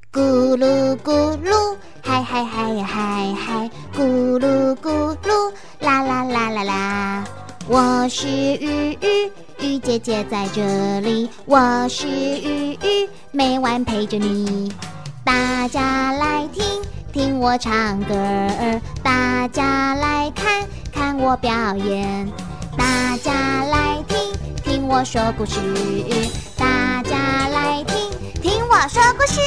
咕噜咕噜，嗨嗨嗨呀嗨嗨，咕噜咕噜，啦啦啦啦啦。我是鱼鱼，鱼姐姐在这里，我是鱼鱼，每晚陪着你。大家来听听我唱歌儿，大家来看看我表演，大家来听听我说故事，大家来听听我说故事。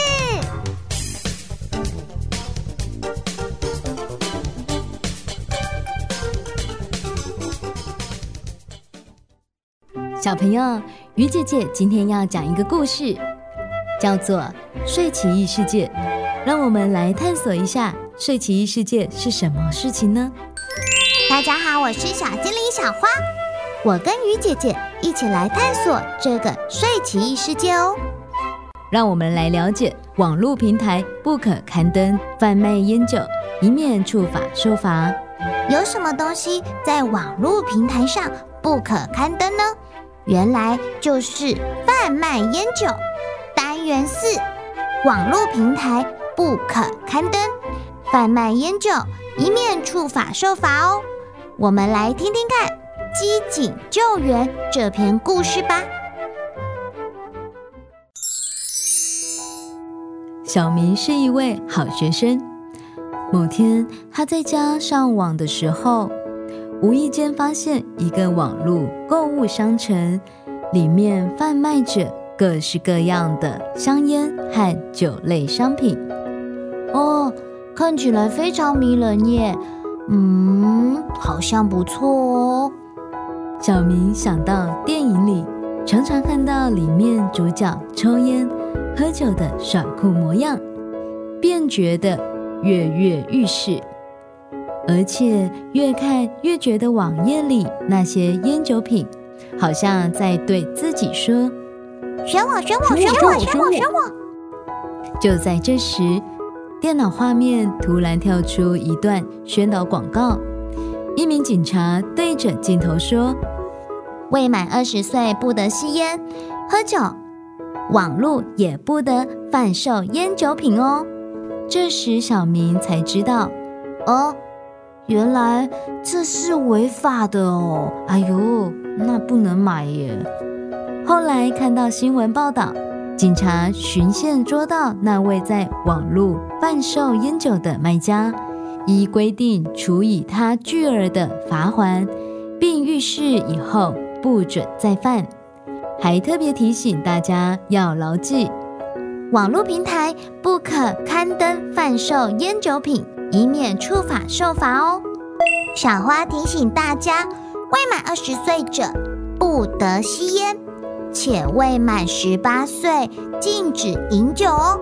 小朋友，鱼姐姐今天要讲一个故事，叫做《睡奇异世界》。让我们来探索一下睡奇异世界是什么事情呢？ 大家好，我是小精灵小花，我跟鱼姐姐一起来探索这个睡奇异世界哦。 让我们来了解网络平台不可刊登贩卖烟酒，以免触法受罚。 有什么东西在网络平台上不可刊登呢？原来就是贩卖烟酒。单元4，网络平台不可刊登贩卖烟酒，以免触法受罚哦。我们来听听看《机警救援》这篇故事吧。 小明是一位好学生。某天，他在家上网的时候，无意间发现一个网络购物商城，里面贩卖着各式各样的香烟和酒类商品。 哦，看起来非常迷人耶。好像不错哦。 小明想到电影里常常看到里面主角抽烟喝酒的耍酷模样，便觉得跃跃欲试，而且越看越觉得网页里那些烟酒品好像在对自己说： 选我，选我，选我，选我，选我。 就在这时，电脑画面突然跳出一段宣导广告，一名警察对着镜头说： 未满20岁不得吸烟、喝酒，网络也不得贩售烟酒品哦。 这时小明才知道， 原来这是违法的哦。哎呦，那不能买耶。 后来看到新闻报道，警察循线捉到那位在网络贩售烟酒的卖家，依规定处以他巨额的罚锾，并预示以后不准再犯，还特别提醒大家要牢记， 网络平台不可刊登贩售烟酒品，以免触法受罚哦。小花提醒大家，未满20岁者不得吸烟，且未满18岁禁止饮酒哦。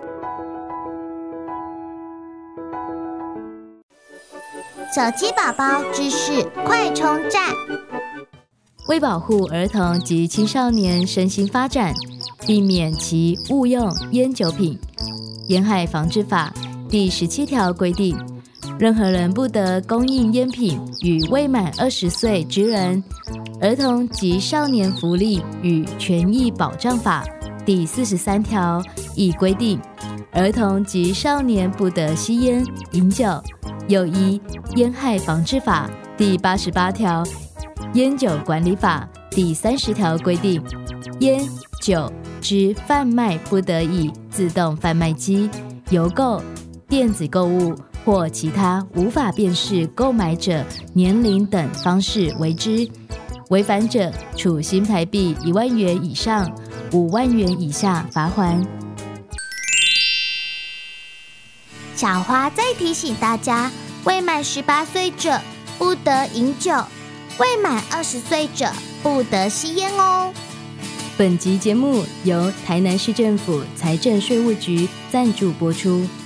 手机宝宝知识快充站。 为保护儿童及青少年身心发展，避免其误用烟酒品，烟害防治法第17条规定，任何人不得供应烟品与未满20岁之人。儿童及少年福利与权益保障法第43条亦规定，儿童及少年不得吸烟饮酒。又依烟害防治法第88条、烟酒管理法第30条规定，烟酒之贩卖不得以自动贩卖机、邮购、电子购物或其他无法辨识购买者年龄等方式为之，违反者处新台币1万元以上5万元以下罚锾。 小花再提醒大家，未满18岁者不得饮酒，未满20岁者不得吸烟哦。 本集节目由台南市政府财政税务局赞助播出。